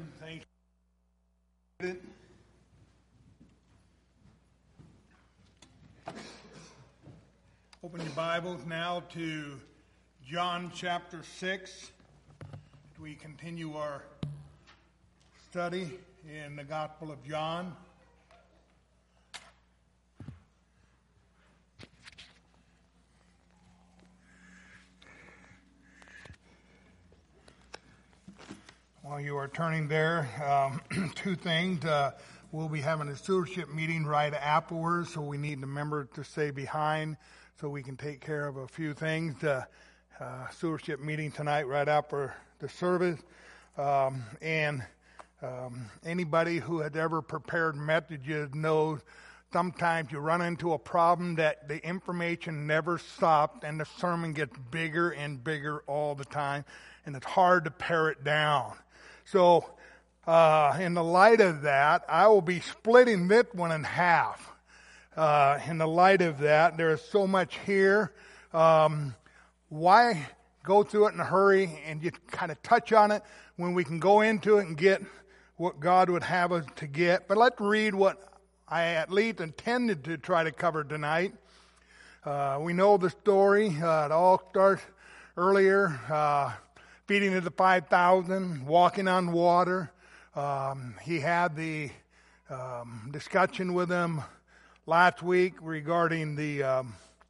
Thank you. Open your Bibles now to John chapter 6. We continue our study in the Gospel of John. While you are turning there, two things. We'll be having a stewardship meeting right afterwards, so we need a member to stay behind so we can take care of a few things. Stewardship meeting tonight right after the service. Anybody who has ever prepared messages knows sometimes you run into a problem that the information never stops and the sermon gets bigger and bigger all the time, and it's hard to pare it down. So, in the light of that, I will be splitting this one in half. In the light of that, there is so much here. Why go through it in a hurry and just kind of touch on it when we can go into it and get what God would have us to get? But let's read what I at least intended to try to cover tonight. We know the story. It all starts earlier. Feeding of the 5,000, walking on water. He had the discussion with them last week regarding the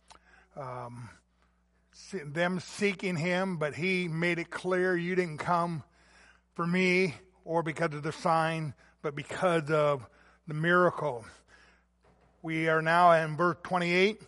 them seeking him, but he made it clear, you didn't come for me or because of the sign, but because of the miracle. We are now in verse 28.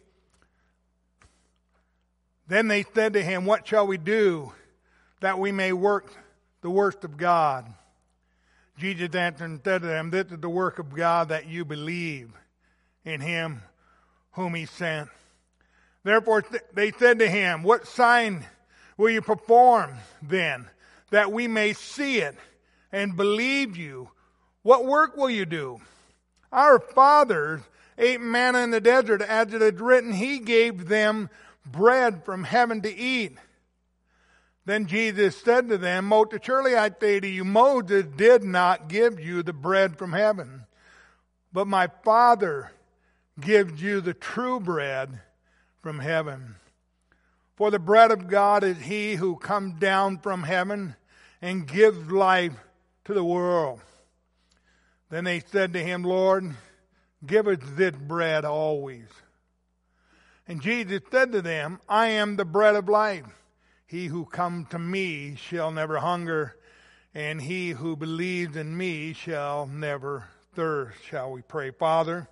Then they said to him, "What shall we do that we may work the works of God?" Jesus answered and said to them, "This is the work of God, that you believe in him whom he sent." Therefore they said to him, "What sign will you perform then, that we may see it and believe you? What work will you do? Our fathers ate manna in the desert, as it is written, he gave them bread from heaven to eat." Then Jesus said to them, "Most surely I say to you, Moses did not give you the bread from heaven, but my Father gives you the true bread from heaven. For the bread of God is he who comes down from heaven and gives life to the world." Then they said to him, "Lord, give us this bread always." And Jesus said to them, "I am the bread of life. He who comes to me shall never hunger, and he who believes in me shall never thirst." Shall we pray? Father,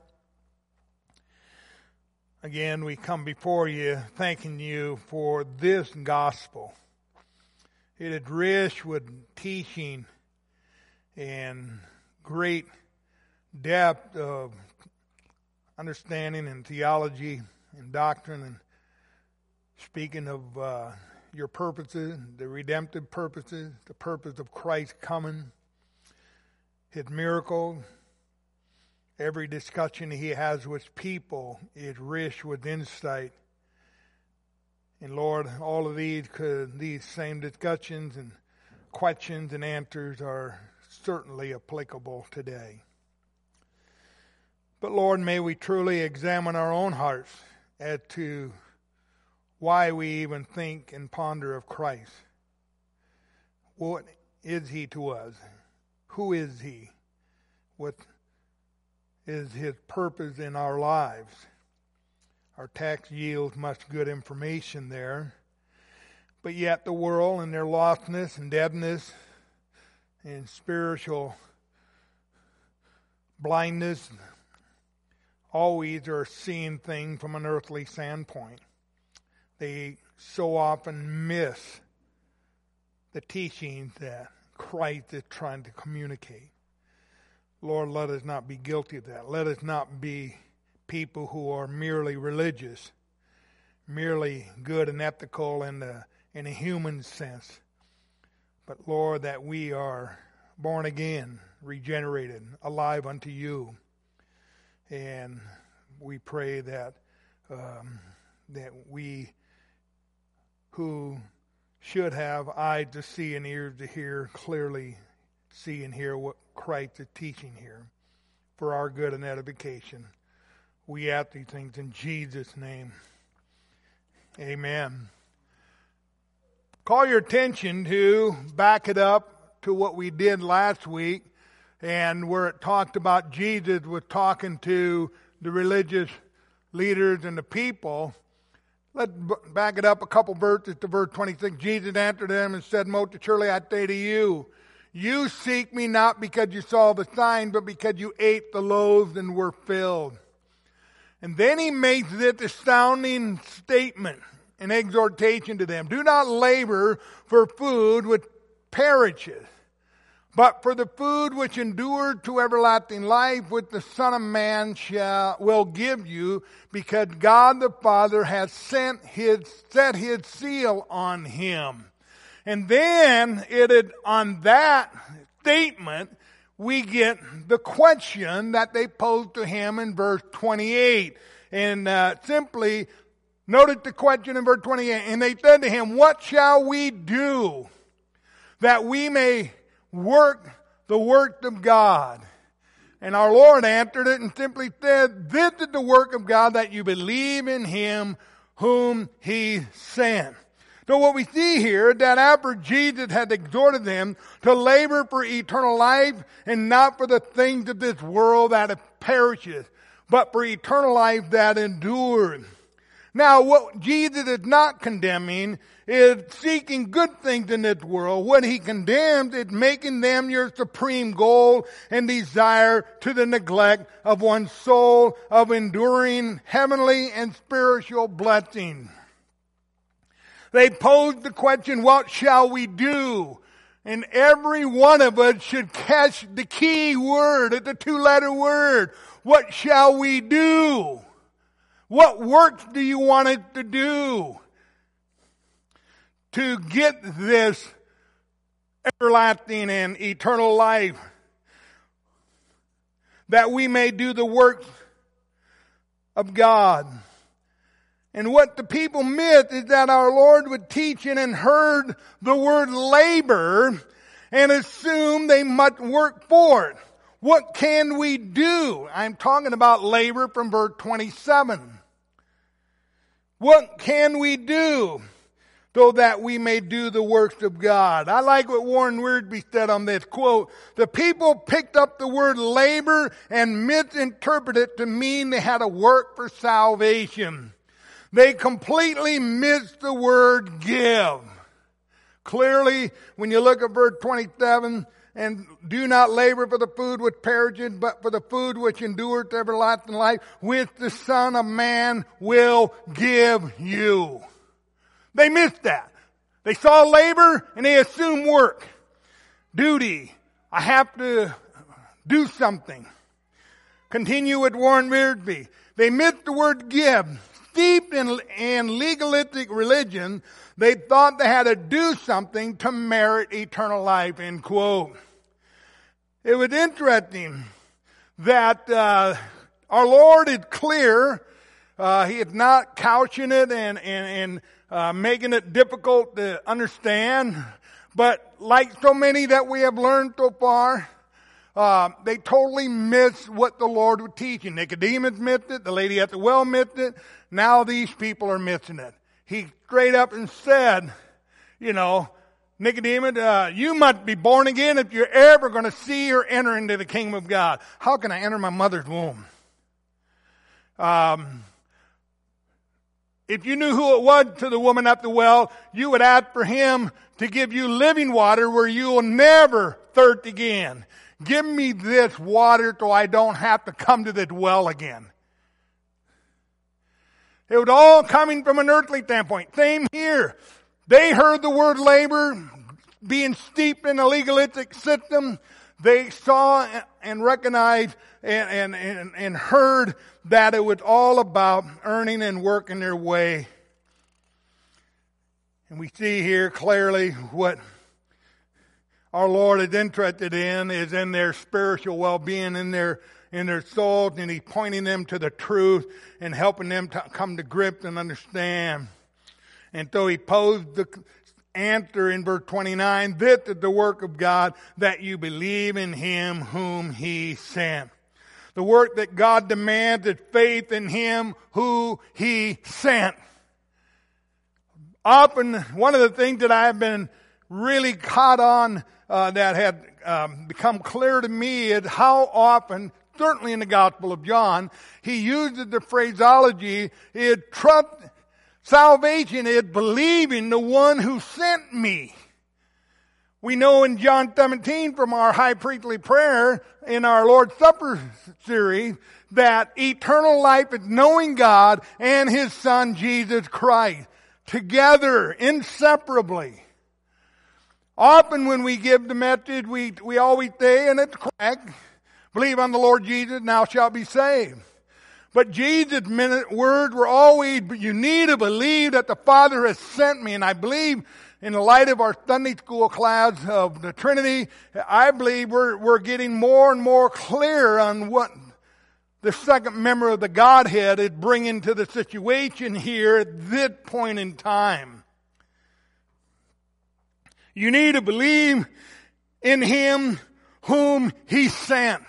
again we come before you thanking you for this gospel. It is rich with teaching and great depth of understanding and theology and doctrine, and speaking of your purposes, the redemptive purposes, the purpose of Christ coming, his miracle. Every discussion he has with people is rich with insight. And Lord, all of these same discussions and questions and answers are certainly applicable today. But Lord, may we truly examine our own hearts as to why we even think and ponder of Christ. What is he to us? Who is he? What is his purpose in our lives? Our text yields much good information there. But yet the world and their lostness and deadness and spiritual blindness always are seeing things from an earthly standpoint. They so often miss the teachings that Christ is trying to communicate. Lord, let us not be guilty of that. Let us not be people who are merely religious, merely good and ethical in a human sense. But Lord, that we are born again, regenerated, alive unto you. And we pray that we who should have eyes to see and ears to hear clearly see and hear what Christ is teaching here for our good and edification. We ask these things in Jesus' name. Amen. Call your attention to, back it up to what we did last week, and where it talked about Jesus was talking to the religious leaders and the people. Let's back it up a couple verses to verse 26. Jesus answered them and said, Most surely I say to you, you seek me not because you saw the sign, but because you ate the loaves and were filled. And then he makes this astounding statement, an exhortation to them. Do not labor for food which perishes, but for the food which endures to everlasting life, which the Son of Man will give you, because God the Father has set his seal on him. And then on that statement, we get the question that they posed to him in verse 28. And simply noted the question in verse 28. And they said to him, what shall we do that we may work the works of God? And our Lord answered it and simply said, this is the work of God, that you believe in him whom he sent. So what we see here, that after Jesus had exhorted them to labor for eternal life and not for the things of this world that perishes, but for eternal life that endures. Now, what Jesus is not condemning is seeking good things in this world. What he condemns is making them your supreme goal and desire, to the neglect of one's soul, of enduring heavenly and spiritual blessings. They posed the question, what shall we do? And every one of us should catch the key word, the two-letter word. What shall we do? What works do you want it to do to get this everlasting and eternal life, that we may do the works of God? And what the people missed is that our Lord would teach and heard the word labor and assumed they must work for it. What can we do? I'm talking about labor from verse 27. What can we do so that we may do the works of God? I like what Warren Wiersbe said on this, quote, the people picked up the word labor and misinterpreted it to mean they had to work for salvation. They completely missed the word give. Clearly, when you look at verse 27, and do not labor for the food which perishes, but for the food which endures to everlasting life, which the Son of Man will give you. They missed that. They saw labor and they assumed work. Duty. I have to do something. Continue with Warren Wiersbe. They missed the word give. Steeped in legalistic religion, they thought they had to do something to merit eternal life, end quote. It was interesting that our Lord is clear. He is not couching it and making it difficult to understand. But like so many that we have learned so far, they totally missed what the Lord was teaching. Nicodemus missed it. The lady at the well missed it. Now these people are missing it. He straight up and said, Nicodemus, you must be born again if you're ever going to see or enter into the kingdom of God. How can I enter my mother's womb? If you knew who it was to the woman at the well, you would ask for him to give you living water where you will never thirst again. Give me this water so I don't have to come to this well again. It was all coming from an earthly standpoint. Same here. They heard the word labor, being steeped in a legalistic system. They saw and recognized and heard that it was all about earning and working their way. And we see here clearly what our Lord is interested in is in their spiritual well-being, in their souls, and He's pointing them to the truth and helping them to come to grips and understand. And so He posed answer in verse 29, this is the work of God, that you believe in him whom he sent. The work that God demands is faith in him who he sent. Often, one of the things that I've been really caught on that had become clear to me is how often, certainly in the Gospel of John, he uses the phraseology, salvation is believing the one who sent me. We know in John 17 from our high priestly prayer in our Lord's Supper series that eternal life is knowing God and his Son Jesus Christ together, inseparably. Often when we give the message, we always say, and it's correct, believe on the Lord Jesus, and thou shalt be saved. But Jesus' words were always, you need to believe that the Father has sent me. And I believe, in the light of our Sunday school class of the Trinity, I believe we're getting more and more clear on what the second member of the Godhead is bringing to the situation here at this point in time. You need to believe in him whom he sent.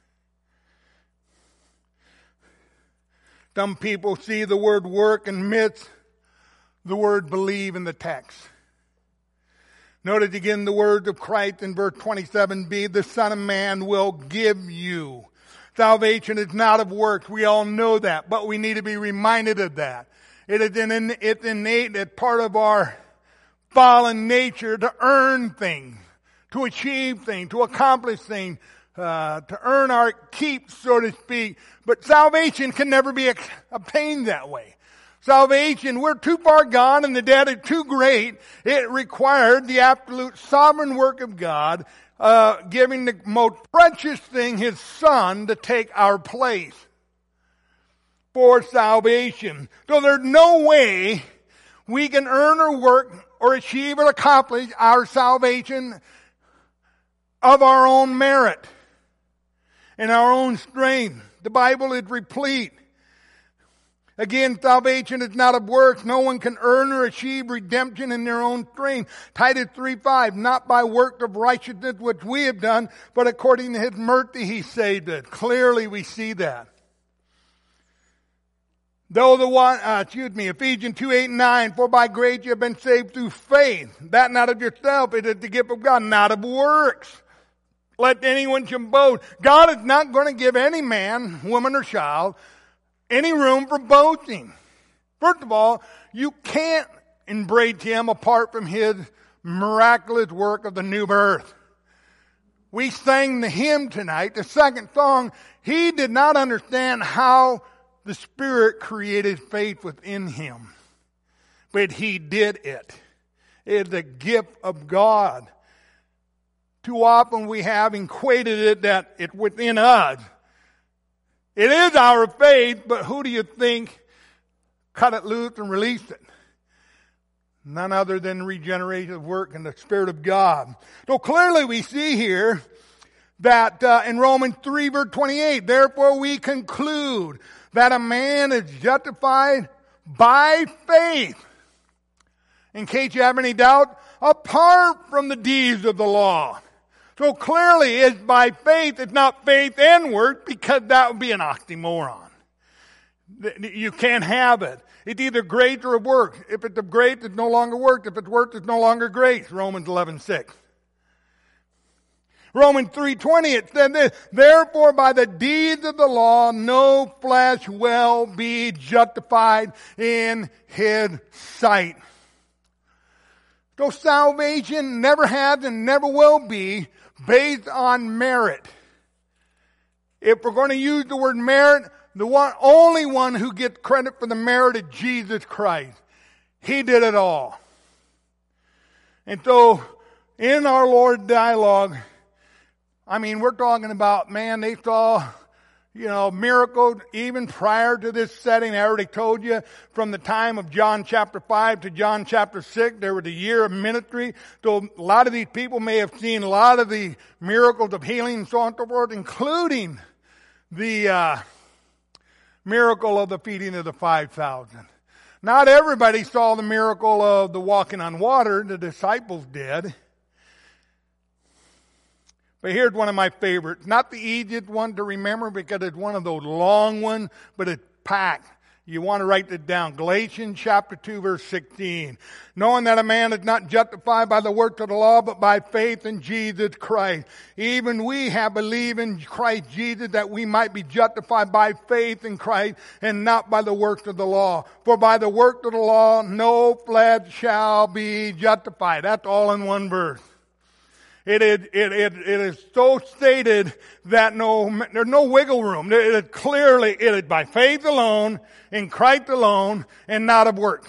Some people see the word work and miss the word believe in the text. Notice again the words of Christ in verse 27b, the Son of Man will give you. Salvation is not of works. We all know that, but we need to be reminded of that. It's innate, it's part of our fallen nature to earn things, to achieve things, to accomplish things, to earn our keep, so to speak. But salvation can never be obtained that way. Salvation, we're too far gone and the debt is too great. It required the absolute sovereign work of God, giving the most precious thing, his Son, to take our place for salvation. So there's no way we can earn or work or achieve or accomplish our salvation of our own merit and our own strength. The Bible is replete. Again, salvation is not of works. No one can earn or achieve redemption in their own strength. Titus 3:5, not by works of righteousness which we have done, but according to his mercy he saved us. Clearly we see that. Though Ephesians 2:8-9, for by grace you have been saved through faith, that not of yourself, it is the gift of God, not of works. Let anyone should boast. God is not going to give any man, woman, or child any room for boasting. First of all, you can't embrace him apart from his miraculous work of the new birth. We sang the hymn tonight, the second song. He did not understand how the Spirit created faith within him, but he did it. It is a gift of God. Too often we have equated it that it's within us. It is our faith, but who do you think cut it loose and released it? None other than regenerative work in the Spirit of God. So clearly we see here that in Romans 3 verse 28, therefore we conclude that a man is justified by faith. In case you have any doubt, apart from the deeds of the law. So clearly it's by faith, it's not faith and works, because that would be an oxymoron. You can't have it. It's either grace or works. If it's of grace, it's no longer works. If it's works, it's no longer grace. Romans 11:6. Romans 3:20, it said this, therefore by the deeds of the law, no flesh will be justified in his sight. So salvation never has and never will be based on merit. If we're going to use the word merit, the only one who gets credit for the merit is Jesus Christ. He did it all. And so, in our Lord dialogue, we're talking about, they saw, miracles even prior to this setting. I already told you from the time of John chapter 5 to John chapter 6, there was a year of ministry. So a lot of these people may have seen a lot of the miracles of healing and so on and so forth, including the miracle of the feeding of the 5,000. Not everybody saw the miracle of the walking on water. The disciples did. But here's one of my favorites. Not the Egypt one to remember because it's one of those long ones, but it's packed. You want to write it down. Galatians chapter 2, verse 16. Knowing that a man is not justified by the works of the law, but by faith in Jesus Christ. Even we have believed in Christ Jesus that we might be justified by faith in Christ and not by the works of the law. For by the works of the law, no flesh shall be justified. That's all in one verse. It is so stated that there's no wiggle room. It is by faith alone, in Christ alone, and not of works.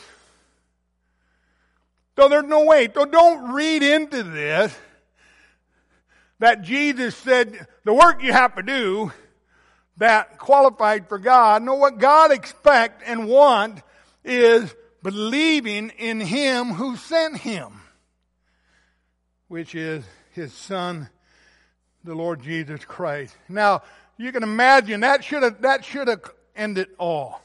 So there's no way. So don't read into this that Jesus said the work you have to do that qualified for God. No, what God expects and wants is believing in Him who sent Him, which is His Son, the Lord Jesus Christ. Now, you can imagine that should have ended all.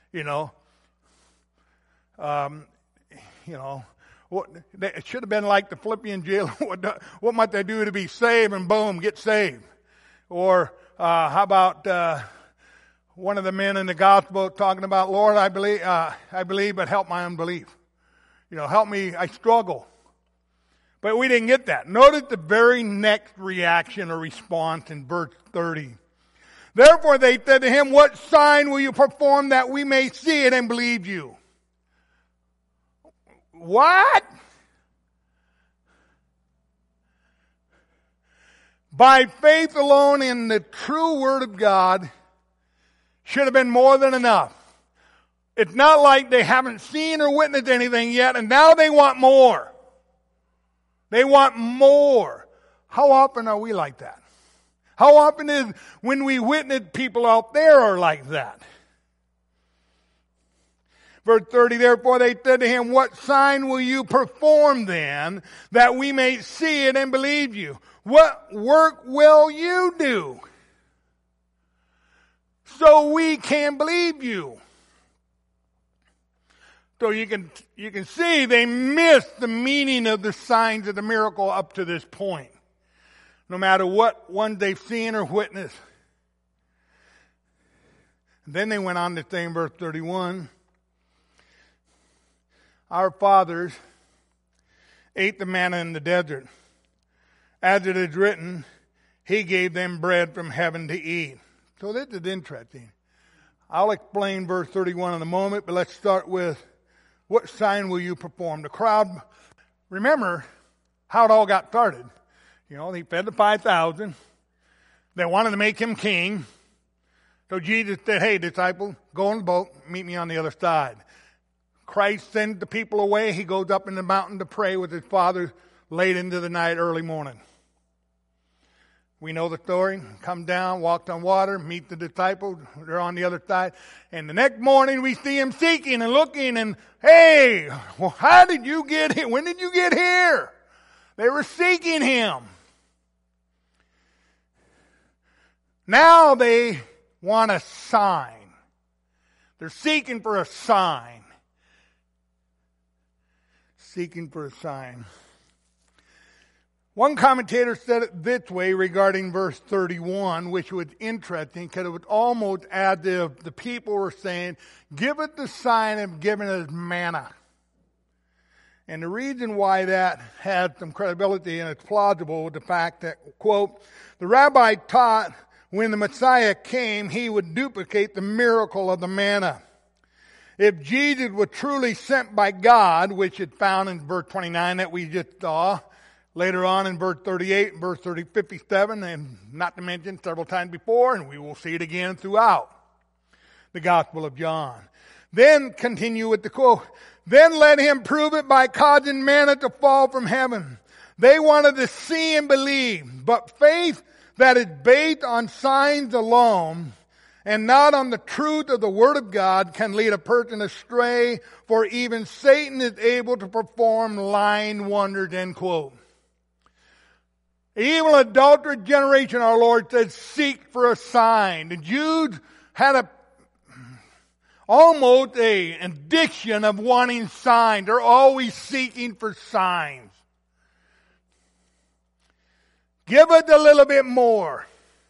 It should have been like the Philippian jailer. What might they do to be saved? And boom, get saved. Or how about one of the men in the gospel talking about, Lord, I believe, but help my unbelief. Help me. I struggle. But we didn't get that. Notice the very next reaction or response in verse 30. Therefore they said to him, what sign will you perform that we may see it and believe you? What? By faith alone in the true Word of God should have been more than enough. It's not like they haven't seen or witnessed anything yet, and now they want more. They want more. How often are we like that? How often is when we witness people out there are like that? Verse 30, therefore they said to him, what sign will you perform then that we may see it and believe you? What work will you do so we can believe you? So you can see they missed the meaning of the signs of the miracle up to this point. No matter what one they've seen or witnessed. And then they went on to say in verse 31, our fathers ate the manna in the desert. As it is written, He gave them bread from heaven to eat. So this is interesting. I'll explain verse 31 in a moment, but let's start with what sign will you perform? The crowd, remember how it all got started. They fed the 5,000. They wanted to make Him king. So Jesus said, hey, disciples, go on the boat, meet me on the other side. Christ sends the people away. He goes up in the mountain to pray with His Father late into the night, early morning. We know the story. Come down, walked on water, meet the disciples. They're on the other side. And the next morning we see Him seeking and looking and, hey, well, how did you get here? When did you get here? They were seeking Him. Now they want a sign. They're seeking for a sign. Seeking for a sign. One commentator said it this way regarding verse 31, which was interesting because it was almost as if the people were saying, give it the sign of giving us manna. And the reason why that had some credibility and it's plausible was the fact that, quote, the rabbi taught when the Messiah came, He would duplicate the miracle of the manna. If Jesus was truly sent by God, which is found in verse 29 that we just saw, later on in verse 38, verse 57, and not to mention several times before, and we will see it again throughout the Gospel of John. Then continue with the quote, then let Him prove it by causing manna to fall from heaven. They wanted to see and believe, but faith that is based on signs alone and not on the truth of the Word of God can lead a person astray, for even Satan is able to perform lying wonders, end quote. Evil adulterous generation, our Lord said, seek for a sign. The Jews had almost an addiction of wanting signs. They're always seeking for signs. Give it a little bit more.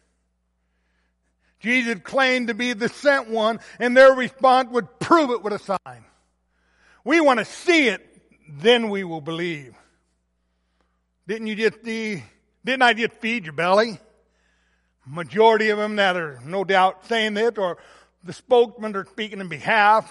Jesus claimed to be the sent one, and their response would prove it with a sign. We want to see it, then we will believe. Didn't I just feed your belly? Majority of them that are no doubt saying this, or the spokesmen are speaking in behalf.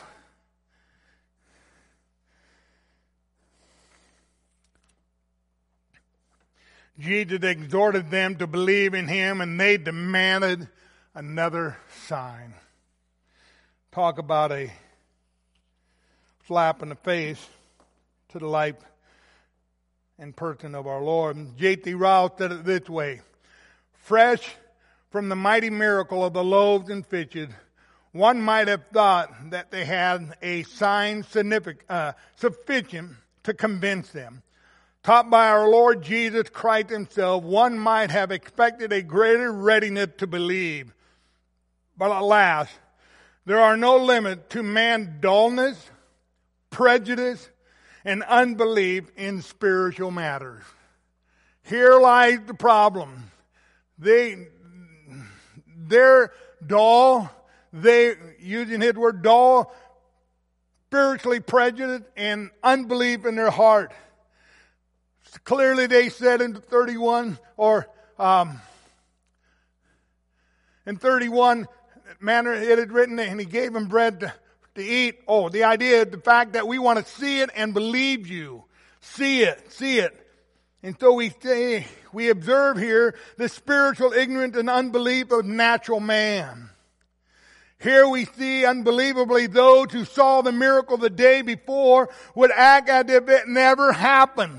Jesus exhorted them to believe in him, and they demanded another sign. Talk about a slap in the face to the life and person of our Lord. J.T. Ryle said it this way: fresh from the mighty miracle of the loaves and fishes, one might have thought that they had a sign sufficient to convince them. Taught by our Lord Jesus Christ himself, one might have expected a greater readiness to believe. But alas, there are no limits to man's dullness, prejudice, and unbelief in spiritual matters. Here lies the problem. They're dull. Using his word, dull, spiritually prejudiced, and unbelief in their heart. Clearly they said in 31, in 31 manner it is written, and he gave them bread to eat. Oh, the idea, the fact that we want to see it and believe you. See it. And so we observe here the spiritual ignorance and unbelief of natural man. Here we see unbelievably those who saw the miracle the day before would act as if it never happened.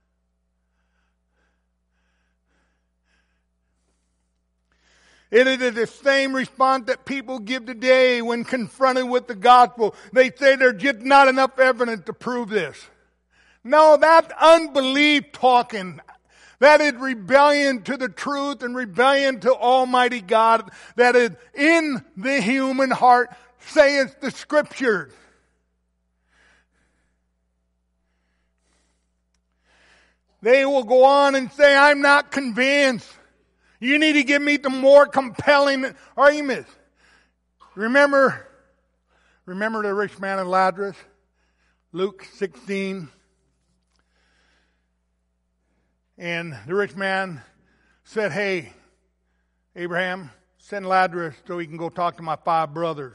It is the same response that people give today when confronted with the gospel. They say there's just not enough evidence to prove this. No, that's unbelief talking. That is rebellion to the truth and rebellion to Almighty God that is in the human heart, saith the Scriptures. They will go on and say, I'm not convinced. You need to give me the more compelling arguments. Remember the rich man and Lazarus? Luke 16. And the rich man said, hey, Abraham, send Lazarus so he can go talk to my 5 brothers.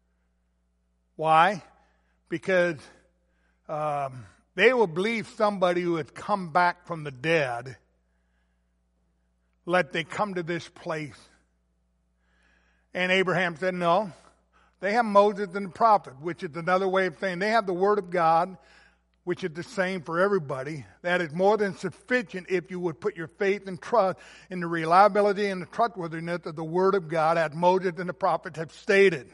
Why? Because they will believe somebody who has come back from the dead. Let they come to this place. And Abraham said, no. They have Moses and the prophet, which is another way of saying they have the Word of God, which is the same for everybody. That is more than sufficient if you would put your faith and trust in the reliability and the trustworthiness of the Word of God, as Moses and the prophets have stated.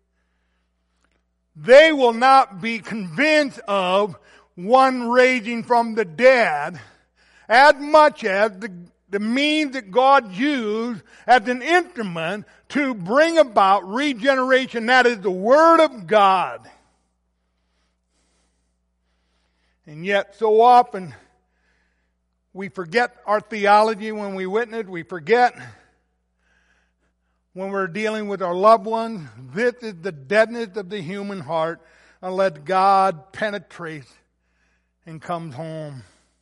They will not be convinced of one raising from the dead as much as the means that God used as an instrument to bring about regeneration. That is the Word of God. And yet so often we forget our theology when we witness. We forget when we're dealing with our loved ones. This is the deadness of the human heart unless God penetrates and comes home.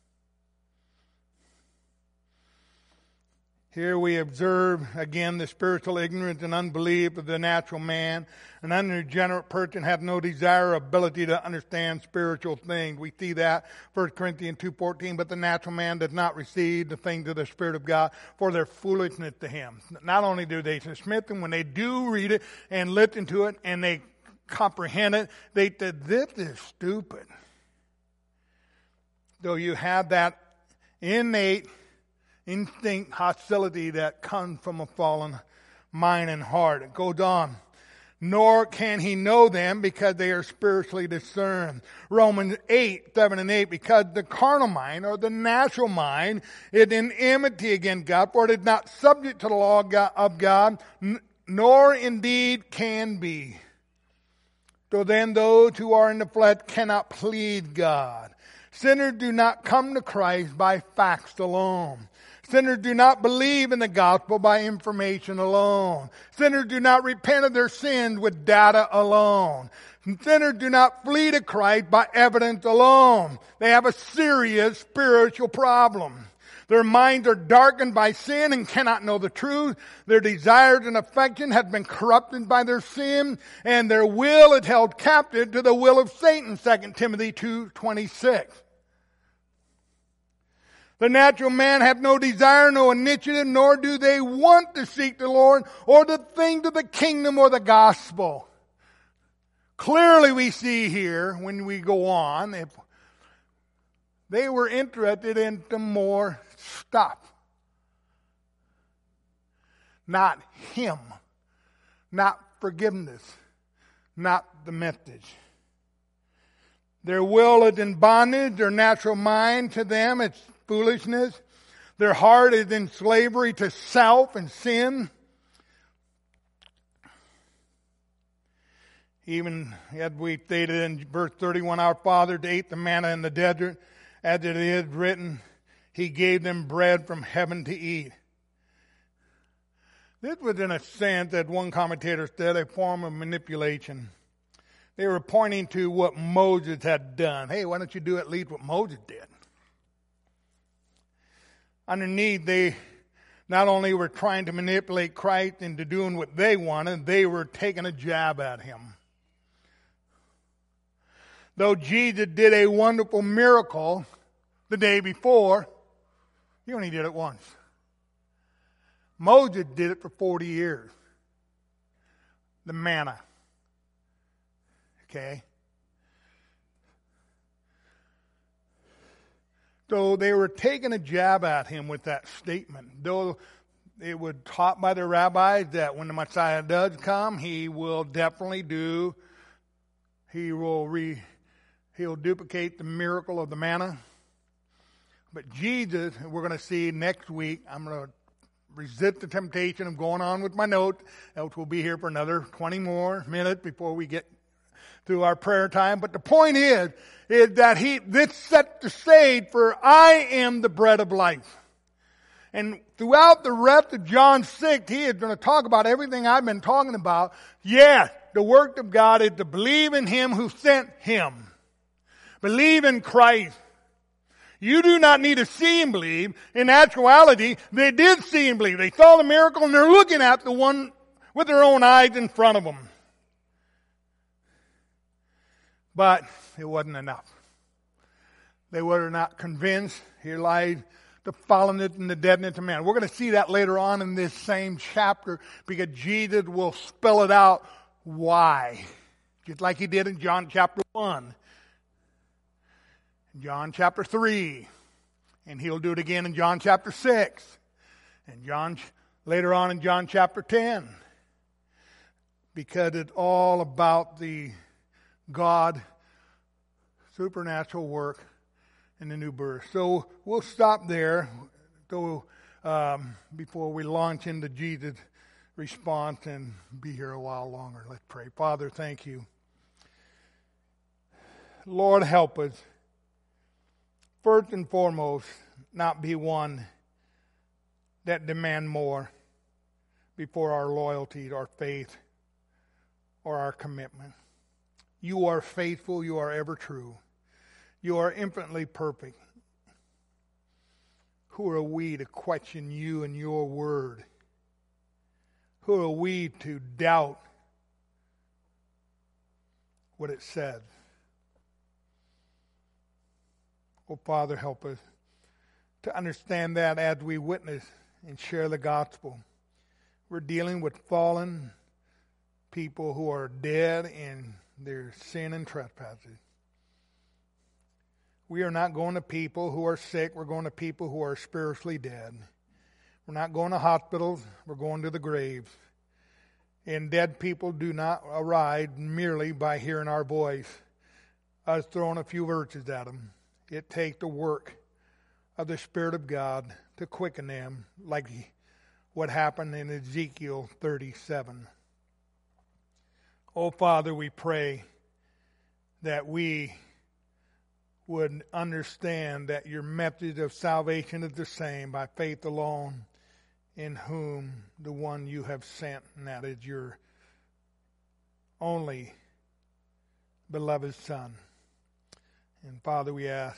Here we observe again the spiritual ignorance and unbelief of the natural man. An unregenerate person has no desire or ability to understand spiritual things. We see that 1 Corinthians 2:14. But the natural man does not receive the things of the Spirit of God, for their foolishness to him. Not only do they dismiss them, when they do read it and listen to it and they comprehend it, they say, this is stupid. So you have that innate instinct hostility that comes from a fallen mind and heart. It goes on. Nor can he know them because they are spiritually discerned. Romans 8:7 and 8. Because the carnal mind or the natural mind is in enmity against God, for it is not subject to the law of God, nor indeed can be. So then those who are in the flesh cannot please God. Sinners do not come to Christ by facts alone. Sinners do not believe in the gospel by information alone. Sinners do not repent of their sins with data alone. Sinners do not flee to Christ by evidence alone. They have a serious spiritual problem. Their minds are darkened by sin and cannot know the truth. Their desires and affection have been corrupted by their sin, and their will is held captive to the will of Satan, 2 Timothy 2:26. The natural man have no desire, no initiative, nor do they want to seek the Lord or the things of the kingdom or the gospel. Clearly we see here, when we go on, if they were interested in the more stuff. Not Him. Not forgiveness. Not the message. Their will is in bondage. Their natural mind to them, it's foolishness. Their heart is in slavery to self and sin. Even as we stated in verse 31, our fathers ate the manna in the desert, as it is written, He gave them bread from heaven to eat. This was, in a sense, as one commentator said, a form of manipulation. They were pointing to what Moses had done. Hey, why don't you do at least what Moses did? Underneath, they not only were trying to manipulate Christ into doing what they wanted, they were taking a jab at Him. Though Jesus did a wonderful miracle the day before, He only did it once. Moses did it for 40 years. The manna. Okay? So they were taking a jab at Him with that statement. Though it was taught by the rabbis that when the Messiah does come, He will definitely He'll duplicate the miracle of the manna. But Jesus, we're going to see next week, I'm going to resist the temptation of going on with my notes, else we'll be here for another 20 more minutes before we get through our prayer time. But the point is that this sets the stage for I am the bread of life. And throughout the rest of John 6, he is going to talk about everything I've been talking about. Yes, the work of God is to believe in Him who sent Him. Believe in Christ. You do not need to see and believe. In actuality, they did see and believe. They saw the miracle and they're looking at the one with their own eyes in front of them. But it wasn't enough. They were not convinced. Here lies the fallenness and the deadness of man. We're going to see that later on in this same chapter because Jesus will spell it out why. Just like He did in John chapter 1. John chapter 3. And He'll do it again in John chapter 6. And later on in John chapter 10. Because it's all about the God supernatural work in the new birth. So we'll stop there before we launch into Jesus' response and be here a while longer. Let's pray. Father, thank You. Lord, help us. First and foremost, not be one that demand more before our loyalty, our faith, or our commitment. You are faithful. You are ever true. You are infinitely perfect. Who are we to question You and Your word? Who are we to doubt what it said? Oh, Father, help us to understand that as we witness and share the gospel. We're dealing with fallen people who are dead in their sin and trespasses. We are not going to people who are sick. We're going to people who are spiritually dead. We're not going to hospitals. We're going to the graves. And dead people do not arise merely by hearing our voice, us throwing a few verses at them. It takes the work of the Spirit of God to quicken them, like what happened in Ezekiel 37. Oh, Father, we pray that we would understand that your method of salvation is the same, by faith alone, in whom the one you have sent, and that is your only beloved Son. And Father, we ask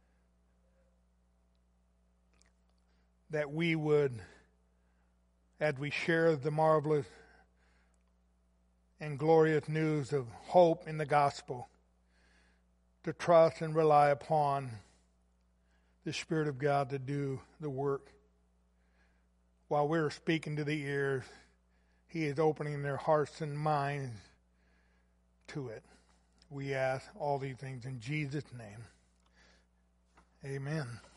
that we would, as we share the marvelous and glorious news of hope in the gospel, to trust and rely upon the Spirit of God to do the work. While we're speaking to the ears, He is opening their hearts and minds to it. We ask all these things in Jesus' name. Amen.